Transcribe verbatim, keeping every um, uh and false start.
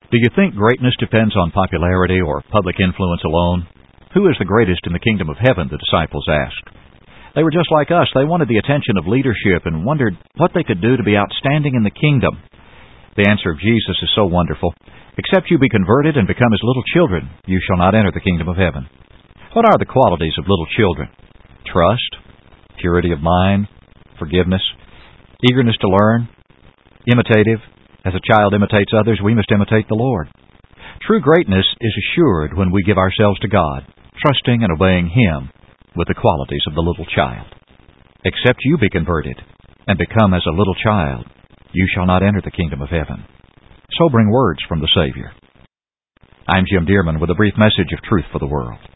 Do you think greatness depends on popularity or public influence alone? Who is the greatest in the kingdom of heaven, the disciples asked. They were just like us. They wanted the attention of leadership and wondered what they could do to be outstanding in the kingdom. The answer of Jesus is so wonderful. Except you be converted and become as little children, you shall not enter the kingdom of heaven. What are the qualities of little children? Trust, purity of mind, forgiveness, eagerness to learn, imitative. As a child imitates others, we must imitate the Lord. True greatness is assured when we give ourselves to God, trusting and obeying Him with the qualities of the little child. Except you be converted and become as a little child, you shall not enter the kingdom of heaven. Sobering words from the Savior. I'm Jim Dearman with a brief message of truth for the world.